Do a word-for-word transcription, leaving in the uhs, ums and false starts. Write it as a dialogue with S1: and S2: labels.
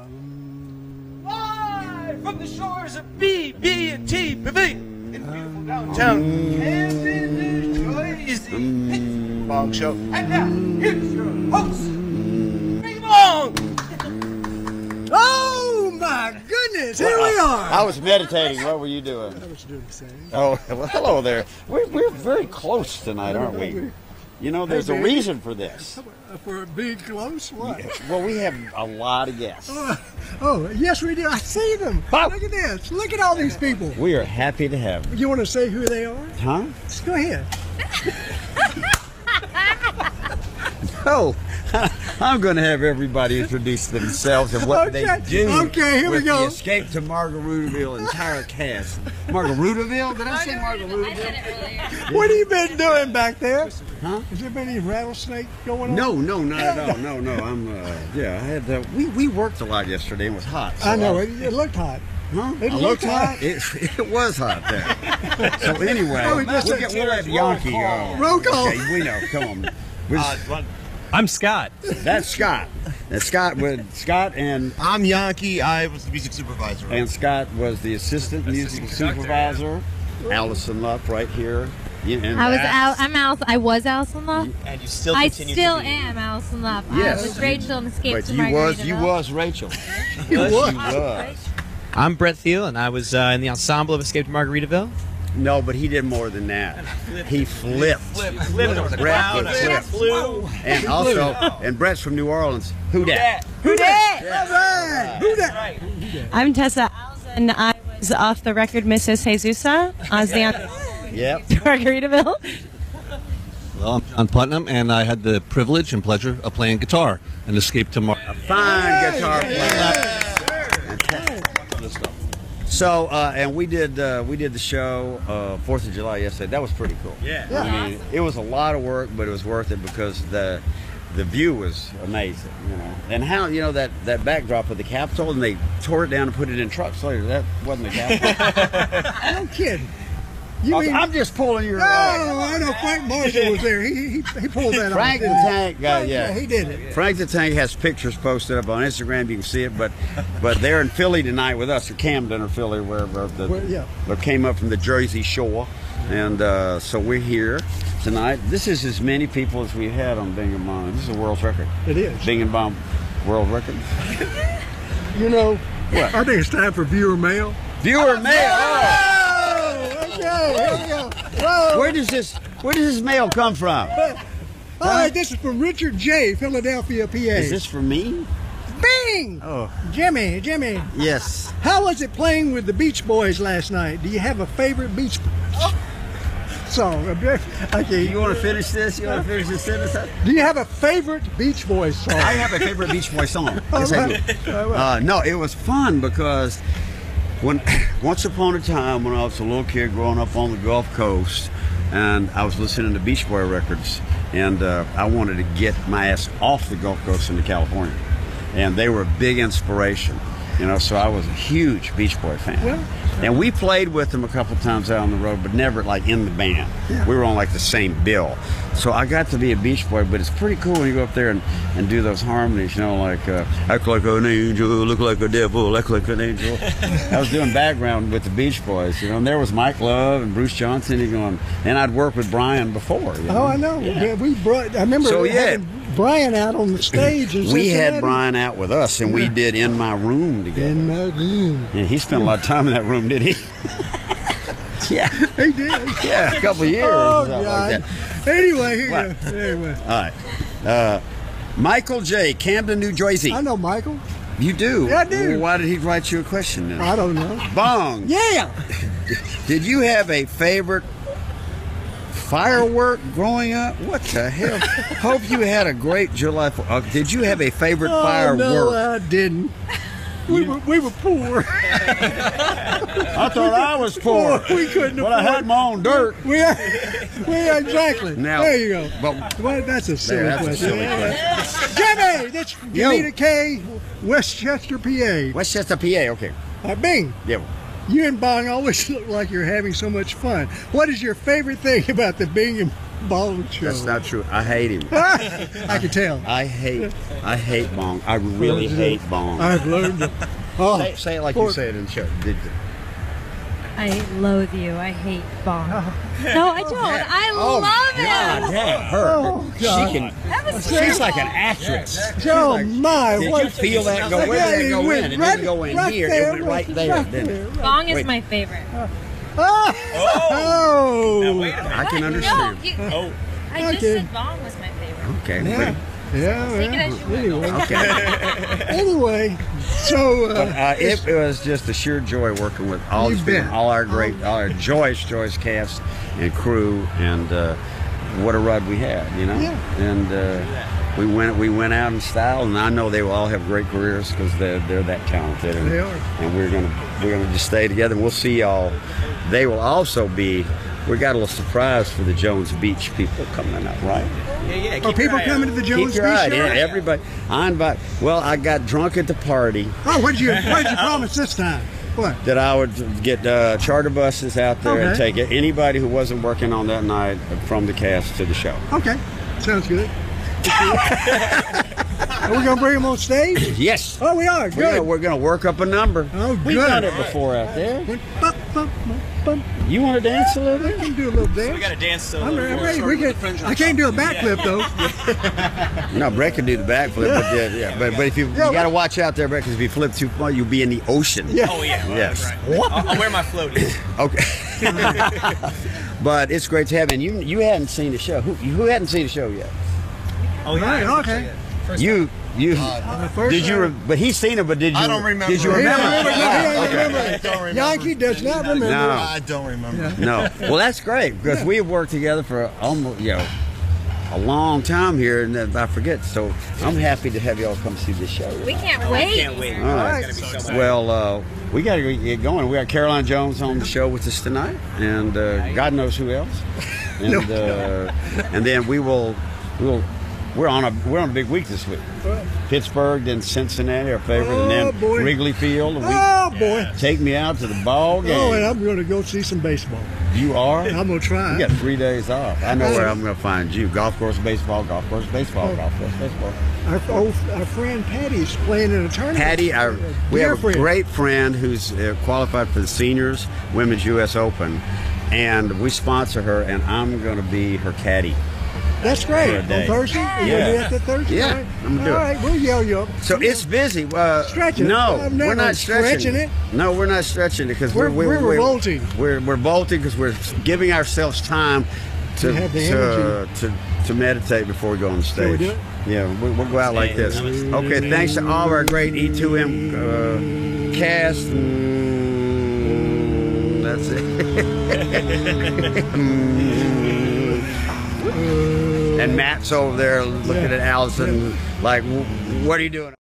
S1: Live from the shores of B, B, and T Pavilion in beautiful downtown Camden, New Jersey. It's the Bong Show. And now, here's your host, Bing Bong.
S2: Oh my goodness, here we are.
S3: I was meditating. What were you doing?
S2: I was doing the same.
S3: Oh, well, hello there. We're, we're very close tonight, aren't we? You know, there's a reason for this.
S2: For being close? What?
S3: Well, we have a lot of guests.
S2: Oh, oh, yes, we do. I see them.
S3: Oh.
S2: Look at this. Look at all these people.
S3: We are happy to have them.
S2: You want to say who they are?
S3: Huh?
S2: Just go ahead.
S3: Oh, I'm going to have everybody introduce themselves and what
S2: Okay.
S3: they do.
S2: Okay, here we
S3: with
S2: go.
S3: The Escape to Margaritaville entire cast. Margaritaville? Did I say Margaritaville?
S4: I said it earlier.
S2: What have you been doing back there?
S3: Huh?
S2: Has there been any rattlesnake going on?
S3: No, no, not at all. No, no. I'm. Uh, yeah, I had. Uh, we we worked a lot yesterday and it was hot. So
S2: I know. It, it looked hot.
S3: Huh?
S2: It
S3: I
S2: looked hot.
S3: It, it was hot there. So anyway,
S2: Oh, we
S3: we'll,
S2: just-
S3: get, we'll have Yankee go.
S2: Roll call.
S3: Okay, we know. Come on. We're-
S5: Uh, I'm Scott.
S3: That's Scott. That's Scott with Scott and
S5: I'm Yankee. I was the music supervisor.
S3: and Scott was the assistant music
S5: Assistant
S3: supervisor. Allison Luff right here. Yeah, and
S4: I was
S3: that's-
S4: Al- I'm Allison. I was Allison Love.
S5: and you still
S4: I
S5: continue
S4: still
S5: to be.
S4: am Allison Love.
S3: Yes.
S4: I was Rachel and Escape
S3: But
S4: to
S3: you was you
S4: Margaritaville.
S3: was Rachel.
S2: You
S3: Yes,
S2: was.
S3: you was.
S6: I'm Brett Thiel, and I was uh, in the ensemble of Escape to Margaritaville.
S3: No, but he did more than that. He flipped.
S5: Flip, flip, there was a
S3: Brett
S5: cloud,
S3: would
S5: a
S3: flip.
S5: flew.
S3: And also, and Brett's from New Orleans. Who dat?
S4: Who did?
S2: All right. Who that?
S5: Right.
S7: I'm Tessa Alzen. I was off the record Missus Jesusa. I was the
S3: Yep.
S7: Margaritaville.
S8: Well, I'm John Putnam, and I had the privilege and pleasure of playing guitar and Escape to Mar.
S3: Fine guitar player. So, uh, and we did uh, we did the show uh, Fourth of July yesterday. That was pretty cool.
S5: Yeah.
S3: I mean, it was a lot of work, but it was worth it because the the view was amazing. You know, and how you know that, that backdrop of the Capitol, and they tore it down and put it in trucks later. That wasn't the Capitol.
S2: No kidding. You mean?
S3: I'm just pulling your
S2: No,
S3: leg.
S2: I know Frank Marshall was there. He he, he pulled that
S3: Frank
S2: off.
S3: the
S2: didn't he?
S3: Tank guy, yeah.
S2: he did it.
S3: Frank the Tank has pictures posted up on Instagram. You can see it, but but they're in Philly tonight with us, or Camden or Philly, wherever. The,
S2: Well, yeah.
S3: They came up from the Jersey Shore, and uh, so we're here tonight. This is as many people as we've had on Bing and Bong. This is a world record.
S2: It is.
S3: Bing and Bong world record.
S2: You know,
S3: What?
S2: I think it's time for viewer mail.
S3: Viewer mail. Oh,
S2: Oh, okay, here we go. Whoa.
S3: where does this Where does this mail come from?
S2: All right, this is from Richard J., Philadelphia, P A.
S3: Is this for me?
S2: Bing!
S3: Oh,
S2: Jimmy, Jimmy,
S3: yes.
S2: how was it playing with the Beach Boys last night? Do you have a favorite Beach song? Okay.
S3: You want to finish this? You want to finish this sentence?
S2: Do you have a favorite Beach Boys song?
S3: I have a favorite Beach Boy song.
S2: All
S3: Yes, I do.
S2: right. All right.
S3: Uh, no, it was fun because when once upon a time when I was a little kid growing up on the Gulf Coast, and I was listening to Beach Boy records, and uh, I wanted to get my ass off the Gulf Coast into California, and they were a big inspiration, you know. So I was a huge Beach Boy fan.
S2: Well,
S3: And we played with them a couple times out on the road, but never like in the band.
S2: Yeah.
S3: We were on like the same bill. So I got to be a Beach Boy, but it's pretty cool when you go up there and, and do those harmonies, you know, like uh, act like an angel, look like a devil, act like an angel. I was doing background with the Beach Boys, you know, and there was Mike Love and Bruce Johnson, you know, and I'd worked with Brian before. You know?
S2: oh, I know. Yeah, we brought. I remember
S3: So, yeah.
S2: having Brian out on the stage. In
S3: We had
S2: Cincinnati.
S3: Brian out with us, and we did In My Room together.
S2: in my room.
S3: Yeah, he spent a lot of time in that room, did he? Yeah.
S2: He did.
S3: Yeah, a couple of years.
S2: Oh,
S3: or something
S2: God.
S3: like that.
S2: Anyway, here
S3: What?
S2: you go. Anyway,
S3: All right. Uh, Michael J., Camden, New Jersey.
S2: I know Michael.
S3: You do?
S2: Yeah, I do.
S3: Well, why did he write you a question then?
S2: I don't know.
S3: Bong.
S2: Yeah.
S3: Did you have a favorite firework growing up? What the hell? Hope you had a great July fourth. Uh, did you have a favorite
S2: Oh,
S3: firework?
S2: no, I didn't. We were, we were poor.
S3: I thought I was poor.
S2: We couldn't
S3: But I
S2: afford-
S3: had my own dirt.
S2: We are, we are exactly.
S3: Now-
S2: there you go.
S3: but-
S2: well, that's a silly
S3: that's a
S2: question.
S3: silly
S2: Jimmy, that's
S3: Yo.
S2: Unita K, Westchester, P A.
S3: Westchester, P A. Okay.
S2: Uh, Bing,
S3: Yeah.
S2: you and Bong always look like you're having so much fun. What is your favorite thing about the Bing and Bong Show.
S3: That's not true. I hate him.
S2: I can tell.
S3: I hate. I hate Bong. I really hate Bong.
S2: I've learned it. Oh,
S3: Say, say it like
S2: poor-
S3: you say it in the show. Did you?
S4: I loathe you. I hate Bong. No, I don't. I
S3: Oh,
S4: love
S3: God,
S4: him.
S3: that hurt.
S2: Oh, God.
S3: She can.
S4: That was
S3: She's like an
S4: terrible.
S3: actress.
S2: Oh, my.
S3: Did
S2: what-
S3: you feel that go? Where did it go in? It didn't go in
S2: right
S3: here.
S2: there,
S3: It went right there, didn't it?
S4: Bong is
S3: Wait.
S4: my favorite.
S2: Oh.
S3: I can
S4: No,
S3: understand.
S4: you,
S5: Oh,
S4: I just
S2: Okay.
S4: said Bong was my favorite.
S3: Okay.
S2: Yeah. Yeah.
S4: Take it
S2: yeah.
S4: as you will.
S2: Anyway.
S3: Okay.
S2: Anyway, so
S3: But,
S2: uh,
S3: uh, it, it was just a sheer joy working with all
S2: You
S3: these people,
S2: bet.
S3: all our great, all our joyous, joyous cast and crew, and uh, what a ride we had, you know.
S2: Yeah.
S3: And uh, we went, we went out in style, and I know they will all have great careers because they're they're that talented. And,
S2: They are.
S3: And we're gonna we're gonna just stay together. And we'll see y'all. They will also be. We got a little surprise for the Jones Beach people coming up, right?
S5: yeah, yeah.
S2: are
S5: keep
S2: people
S5: your eye
S2: coming
S5: out.
S2: to the Jones
S3: Keep your eye.
S2: Beach show?
S3: Yeah, everybody. I invite. Well, I got drunk at the party.
S2: Oh, what did you what did you promise this time? What?
S3: That I would get uh, charter buses out there and
S2: Okay.
S3: take it, anybody who wasn't working on that night from the cast to the show.
S2: Okay, sounds good. Are we gonna bring them on stage?
S3: Yes.
S2: Oh, we are.
S3: We're gonna,
S2: Good.
S3: we're gonna work up a number.
S2: Oh,
S3: We've
S2: good.
S3: done it before out there.
S2: Bum, bum, bum, bum.
S3: You want to dance a little
S2: We
S3: bit?
S2: can do a little dance.
S5: We got to dance so.
S2: I'm ready. I'm ready. We can, I can't do a backflip though.
S3: No, Brett can do the backflip, but yeah, yeah, but, but if you,
S2: Yeah,
S3: you got to watch out there, Brett, because if you flip too far, you'll be in the ocean.
S2: Yeah.
S5: Oh yeah. Right,
S3: Yes.
S5: Right. I'll, I'll wear my floaties.
S3: Okay. But it's great to have you. And you you hadn't seen the show. Who who hadn't seen the show yet?
S5: Oh yeah.
S2: Right, okay.
S5: First
S3: You you
S2: The first
S3: did you?
S2: time-
S3: Re- but he's seen it. But did you?
S5: I don't remember.
S3: Did you
S2: He
S3: remember?
S2: don't remember. No, he ain't
S3: Okay.
S2: remember.
S5: I don't remember.
S2: Yankee does not remember.
S3: No.
S5: I don't remember.
S3: No. Well, that's great because we have worked together for almost, you know, a long time here, and then I forget. So I'm happy to have y'all come see this show.
S4: We can't wait.
S5: Can't wait.
S3: All right.
S5: It's gonna be so exciting.
S3: Well, uh, we got to get going. We got Caroline Jones on the show with us tonight, and uh, God knows who else. And uh, and then we will we will. We're on a we're on a big week this week. Pittsburgh, then Cincinnati, our favorite, and
S2: Oh,
S3: then
S2: boy.
S3: Wrigley Field. And we
S2: Oh boy.
S3: take me out to the ball game.
S2: Oh, and I'm going to go see some baseball.
S3: You are?
S2: I'm going to try.
S3: You got three days off. I know where I'm going to find you. Golf course baseball, golf course baseball,
S2: Oh.
S3: golf course baseball.
S2: Our, old, our friend Patty's playing in a tournament.
S3: Patty, our, we
S2: Dear
S3: have a
S2: friend.
S3: great friend who's uh, qualified for the seniors women's U S Open, and we sponsor her, and I'm going to be her caddy.
S2: That's
S3: For
S2: great.
S3: a
S2: On
S3: day.
S2: Thursday? Are you
S3: Yeah.
S2: going to be at the Thursday?
S3: Yeah,
S2: All right.
S3: I'm gonna do
S2: All
S3: it.
S2: right, we'll yell you up.
S3: So it's busy. Uh,
S2: Stretching it.
S3: No,
S2: I've never
S3: we're not stretching,
S2: stretching it.
S3: No, we're not stretching it because
S2: We're-
S3: we're,
S2: we're revolting.
S3: We're we're bolting because we're giving ourselves time to
S2: To have the
S3: to, to to meditate before we go on the stage.
S2: Shall we do it?
S3: Yeah, we, we'll go out like this. Okay, thanks to all of our great E two M uh, cast. Mm, that's it. And Matt's over there looking
S2: Yeah.
S3: at Allison like, "What are you doing?"